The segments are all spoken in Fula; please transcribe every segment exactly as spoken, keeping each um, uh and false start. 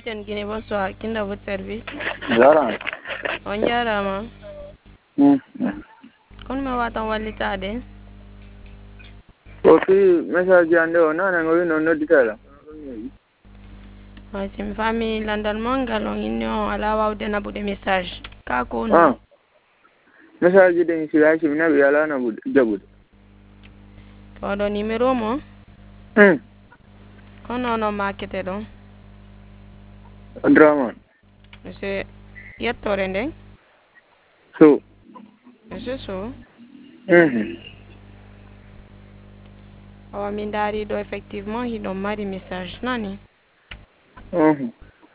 Capitaine Guinée, bonsoir. Qui est dans votre service? Jaram. On jarama. Hmm. Kon me watan wallitade. Ofi message ande o nana ngoyi non noditala. Wa sim fami landal mongal on inno ala wawde nabude message. Ka ko no. Ah. Message den sila sim na bi ala na bud jabude. To do numéro mo. Hmm. Kono no marketé don. Draman. Monsieur yettore ndeng. So. Monsieur so. Mhm. Awa min dari do effectivement hiɗon mari message nani. Mhm.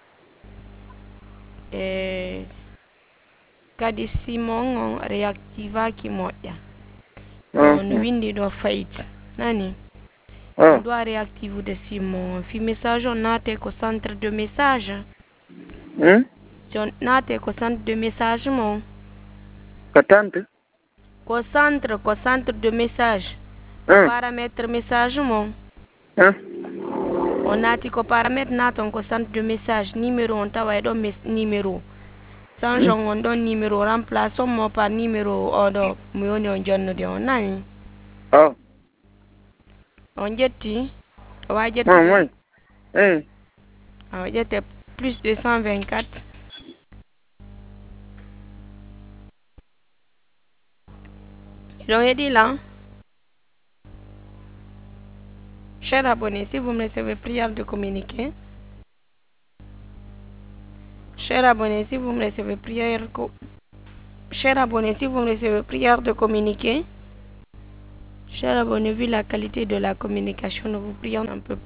E kadi simon on reactivaki moƴƴa. On Mhm. windi do fayit nani. Ah. On doit réactiver simon. Fi message on nate ko centre de message. Hmm. Jon nate ko centre de message mo. Katante. Ko centre ko centre de message. Ko Hmm. paramètre message mo. Hmm. On nati ko paramètre naton ko centre de message numéro on tawa do mes numéro. Sans Hmm. on don numéro remplaçons mo par numéro odo mo yoni on jonnude on nani. Ah. On jetti o wa jetti Ma de. mai. Eh. On jette plus deux cent vingt-quatre. Donc il dit là. Cher abonné, si vous me recevez prière de communiquer. Cher abonné, si vous me recevez prière co Cher abonné, si vous me recevez prière de communiquer. Cher abonné, vu la qualité de la communication, nous vous prions un peu